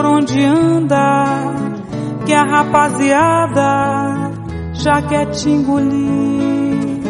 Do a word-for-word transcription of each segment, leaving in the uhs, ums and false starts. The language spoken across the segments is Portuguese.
por onde anda, que a rapaziada já quer te engolir.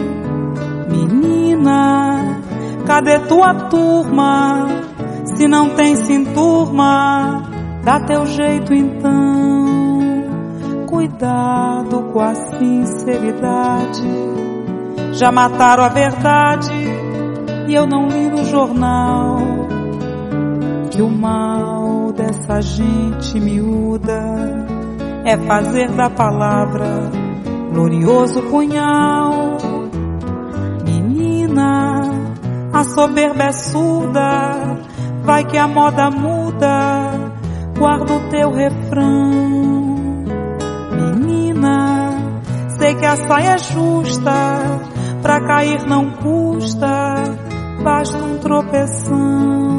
Menina, cadê tua turma? Se não tem cinturma, dá teu jeito então. Cuidado com a sinceridade. Já mataram a verdade e eu não li no jornal que o mal dessa gente miúda é fazer da palavra glorioso punhal. Menina, a soberba é surda, vai que a moda muda, guarda o teu refrão. Menina, sei que a saia é justa, pra cair não custa, basta um tropeção.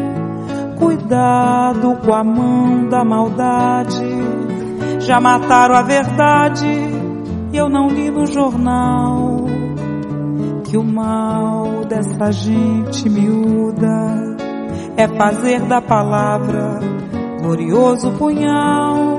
Cuidado com a mão da maldade, já mataram a verdade e eu não li no jornal que o mal dessa gente miúda é fazer da palavra glorioso punhal.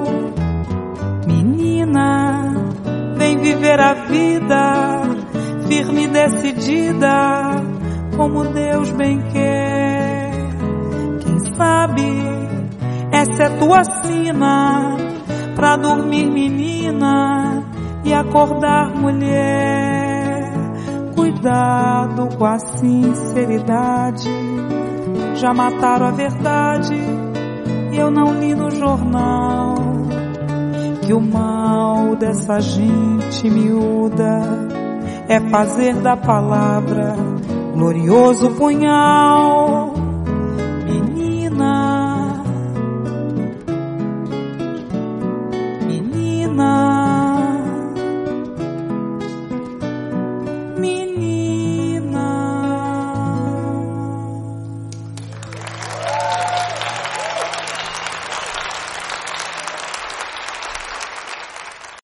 Menina, vem viver a vida firme e decidida, como Deus bem quer. Quem sabe essa é tua sina pra dormir menina e acordar mulher. Cuidado com a sinceridade, já mataram a verdade e eu não li no jornal que o mal dessa gente miúda é fazer da palavra glorioso punhal. Menina, menina,